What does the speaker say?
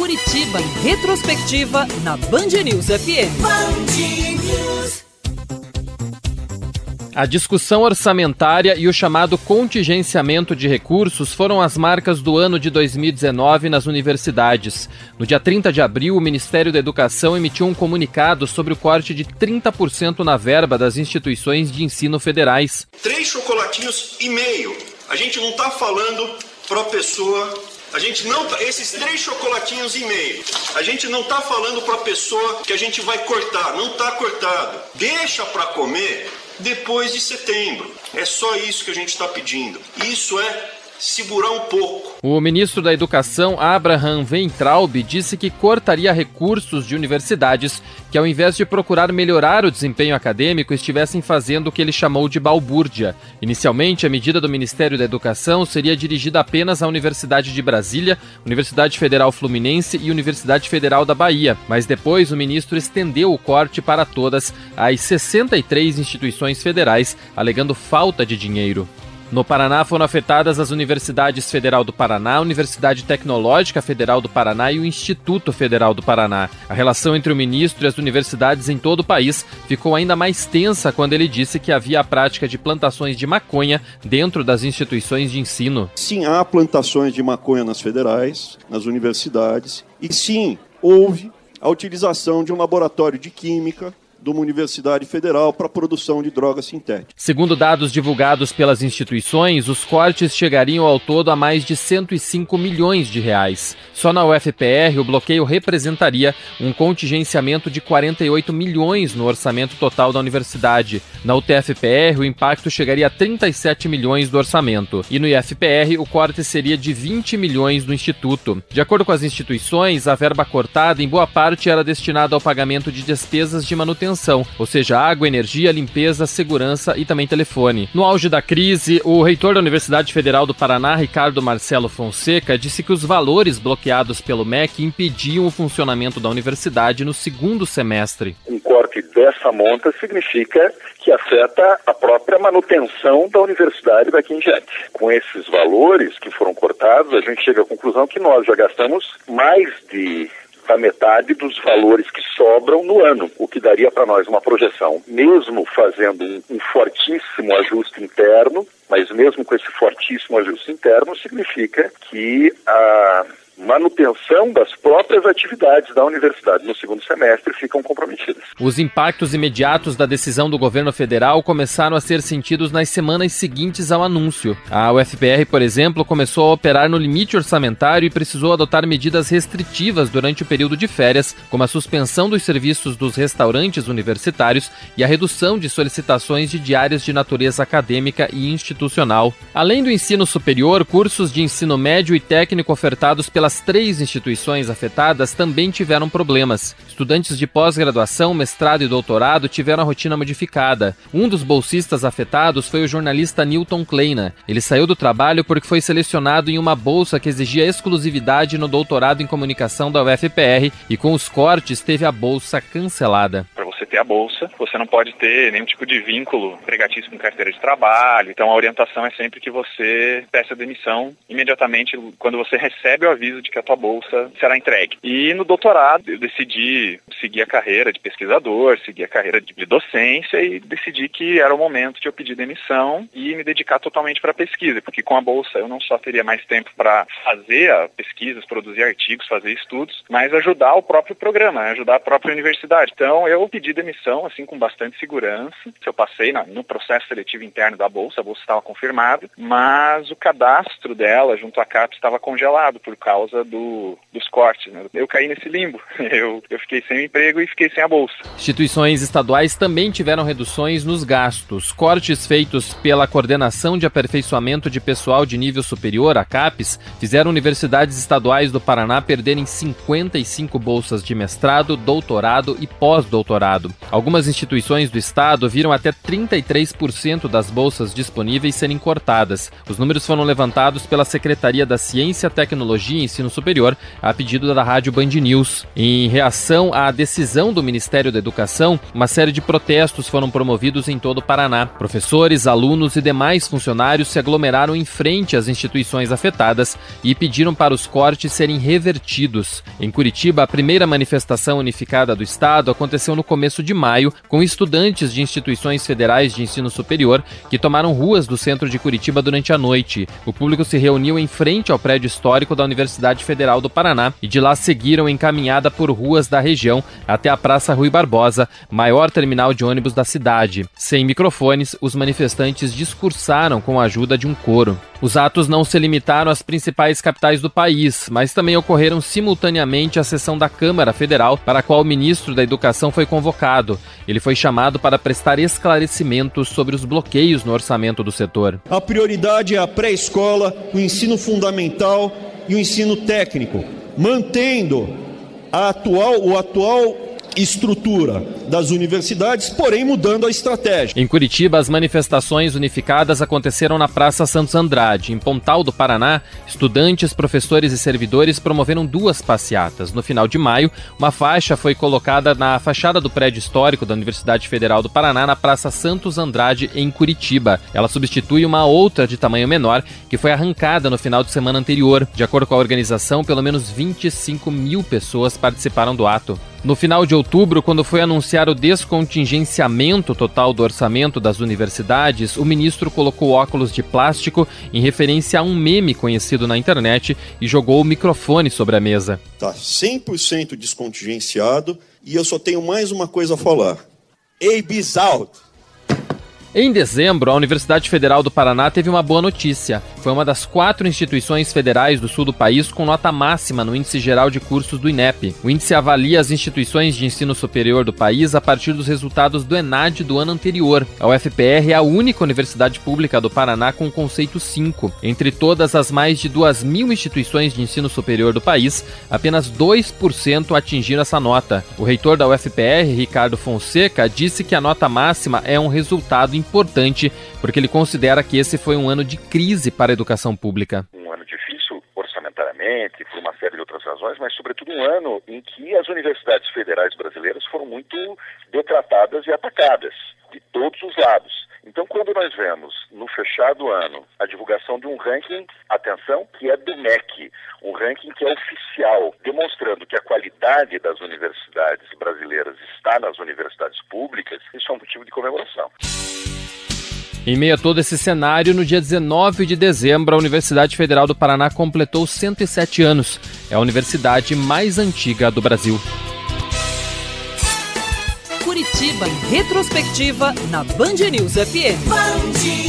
Curitiba em retrospectiva na Band News FM. A discussão orçamentária e o chamado contingenciamento de recursos foram as marcas do ano de 2019 nas universidades. No dia 30 de abril, o Ministério da Educação emitiu um comunicado sobre o corte de 30% na verba das instituições de ensino federais. 3,5 chocolatinhos. A gente não está falando para a pessoa... esses 3,5 chocolatinhos, a gente não está falando para a pessoa que a gente vai cortar, não está cortado. Deixa para comer depois de setembro. É só isso que a gente está pedindo. Isso é segurar um pouco. O ministro da Educação, Abraham Weintraub, disse que cortaria recursos de universidades que, ao invés de procurar melhorar o desempenho acadêmico, estivessem fazendo o que ele chamou de balbúrdia. Inicialmente, a medida do Ministério da Educação seria dirigida apenas à Universidade de Brasília, Universidade Federal Fluminense e Universidade Federal da Bahia, mas depois o ministro estendeu o corte para todas as 63 instituições federais, alegando falta de dinheiro. No Paraná foram afetadas as Universidades Federal do Paraná, Universidade Tecnológica Federal do Paraná e o Instituto Federal do Paraná. A relação entre o ministro e as universidades em todo o país ficou ainda mais tensa quando ele disse que havia a prática de plantações de maconha dentro das instituições de ensino. Sim, há plantações de maconha nas federais, nas universidades, e sim, houve a utilização de um laboratório de química de uma universidade federal para a produção de drogas sintéticas. Segundo dados divulgados pelas instituições, os cortes chegariam ao todo a mais de 105 milhões de reais. Só na UFPR, o bloqueio representaria um contingenciamento de 48 milhões no orçamento total da universidade. Na UTFPR, o impacto chegaria a 37 milhões do orçamento. E no IFPR, o corte seria de 20 milhões do Instituto. De acordo com as instituições, a verba cortada, em boa parte, era destinada ao pagamento de despesas de manutenção, ou seja, água, energia, limpeza, segurança e também telefone. No auge da crise, o reitor da Universidade Federal do Paraná, Ricardo Marcelo Fonseca, disse que os valores bloqueados pelo MEC impediam o funcionamento da universidade no segundo semestre. Um corte dessa monta significa que afeta a própria manutenção da universidade daqui em diante. Com esses valores que foram cortados, a gente chega à conclusão que nós já gastamos mais da metade dos valores que sobram no ano, o que daria para nós uma projeção, mesmo fazendo um fortíssimo ajuste interno, mas mesmo com esse fortíssimo ajuste interno, significa que a manutenção das próprias atividades da universidade no segundo semestre ficam comprometidas. Os impactos imediatos da decisão do governo federal começaram a ser sentidos nas semanas seguintes ao anúncio. A UFPR, por exemplo, começou a operar no limite orçamentário e precisou adotar medidas restritivas durante o período de férias, como a suspensão dos serviços dos restaurantes universitários e a redução de solicitações de diárias de natureza acadêmica e institucional. Além do ensino superior, cursos de ensino médio e técnico ofertados pelas 3 instituições afetadas também tiveram problemas. Estudantes de pós-graduação, mestrado e doutorado tiveram a rotina modificada. Um dos bolsistas afetados foi o jornalista Newton Kleina. Ele saiu do trabalho porque foi selecionado em uma bolsa que exigia exclusividade no doutorado em comunicação da UFPR e, com os cortes, teve a bolsa cancelada. Para você ter a bolsa, você não pode ter nenhum tipo de vínculo empregatício com carteira de trabalho. Então a orientação é sempre que você peça demissão imediatamente quando você recebe o aviso de que a tua bolsa será entregue. E no doutorado eu decidi seguir a carreira de pesquisador, seguir a carreira de docência e decidi que era o momento de eu pedir demissão e me dedicar totalmente para a pesquisa, porque com a bolsa eu não só teria mais tempo para fazer pesquisas, produzir artigos, fazer estudos, mas ajudar o próprio programa, ajudar a própria universidade. Então eu pedi demissão assim com bastante segurança. Eu passei no processo seletivo interno da bolsa, a bolsa estava confirmada, mas o cadastro dela junto à CAPES estava congelado por causa dos cortes, né? Eu caí nesse limbo, eu fiquei sem emprego e fiquei sem a bolsa. Instituições estaduais também tiveram reduções nos gastos. Cortes feitos pela Coordenação de Aperfeiçoamento de Pessoal de Nível Superior, a CAPES, fizeram universidades estaduais do Paraná perderem 55 bolsas de mestrado, doutorado e pós-doutorado. passado. Algumas instituições do estado viram até 33% das bolsas disponíveis serem cortadas. Os números foram levantados pela Secretaria da Ciência, Tecnologia e Ensino Superior a pedido da Rádio Band News. Em reação à decisão do Ministério da Educação, uma série de protestos foram promovidos em todo o Paraná. Professores, alunos e demais funcionários se aglomeraram em frente às instituições afetadas e pediram para os cortes serem revertidos. Em Curitiba, a primeira manifestação unificada do estado aconteceu no começo de maio, com estudantes de instituições federais de ensino superior que tomaram ruas do centro de Curitiba durante a noite. O público se reuniu em frente ao prédio histórico da Universidade Federal do Paraná e de lá seguiram em caminhada por ruas da região até a Praça Rui Barbosa, maior terminal de ônibus da cidade. Sem microfones, os manifestantes discursaram com a ajuda de um coro. Os atos não se limitaram às principais capitais do país, mas também ocorreram simultaneamente à sessão da Câmara Federal, para a qual o ministro da Educação foi convocado. Ele foi chamado para prestar esclarecimentos sobre os bloqueios no orçamento do setor. A prioridade é a pré-escola, o ensino fundamental e o ensino técnico, mantendo a atual estrutura das universidades, porém mudando a estratégia. Em Curitiba, as manifestações unificadas aconteceram na Praça Santos Andrade. Em Pontal do Paraná, estudantes, professores e servidores promoveram 2 passeatas. No final de maio, uma faixa foi colocada na fachada do prédio histórico da Universidade Federal do Paraná, na Praça Santos Andrade, em Curitiba. Ela substitui uma outra de tamanho menor, que foi arrancada no final de semana anterior. De acordo com a organização, pelo menos 25 mil pessoas participaram do ato. No final de outubro, quando foi anunciar o descontingenciamento total do orçamento das universidades, o ministro colocou óculos de plástico em referência a um meme conhecido na internet e jogou o microfone sobre a mesa. Está 100% descontingenciado e eu só tenho mais uma coisa a falar. AB's out! Em dezembro, a Universidade Federal do Paraná teve uma boa notícia. Foi uma das 4 instituições federais do sul do país com nota máxima no Índice Geral de Cursos do INEP. O índice avalia as instituições de ensino superior do país a partir dos resultados do ENAD do ano anterior. A UFPR é a única universidade pública do Paraná com o conceito 5. Entre todas as mais de 2.000 instituições de ensino superior do país, apenas 2% atingiram essa nota. O reitor da UFPR, Ricardo Fonseca, disse que a nota máxima é um resultado importante, porque ele considera que esse foi um ano de crise para a educação pública. Um ano difícil orçamentaramente, por uma série de outras razões, mas sobretudo um ano em que as universidades federais brasileiras foram muito detratadas e atacadas, de todos os lados. Então, quando nós vemos, no fechado ano, a divulgação de um ranking, atenção, que é do MEC, um ranking que é oficial, demonstrando que a qualidade das universidades brasileiras está nas universidades públicas, isso é um motivo de comemoração. Em meio a todo esse cenário, no dia 19 de dezembro, a Universidade Federal do Paraná completou 107 anos. É a universidade mais antiga do Brasil. Curitiba em retrospectiva na Band News FM.